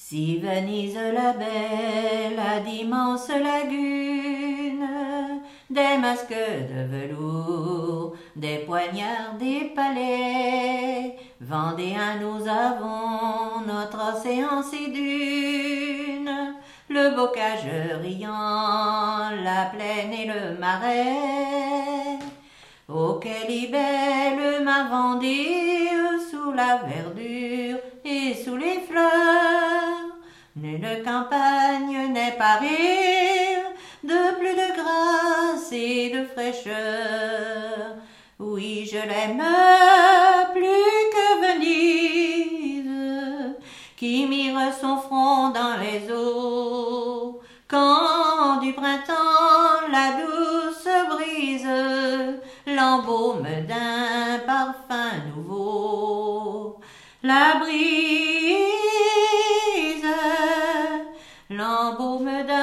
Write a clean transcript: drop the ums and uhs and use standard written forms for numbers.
Si Venise la belle a d'immenses lagunes, des masques de velours, des poignards, des palais, Vendéens nous avons notre océan ses dunes, le bocage riant, la plaine et le marais, auquel y belle ma Vendée sous la verdure et sous les fleurs. Nulle campagne n'est parée de plus de grâce et de fraîcheur. Oui, je l'aime plus que Venise, qui mire son front dans les eaux, quand du printemps la douce brise l'embaume d'un parfum nouveau. La brise l'embaume d'un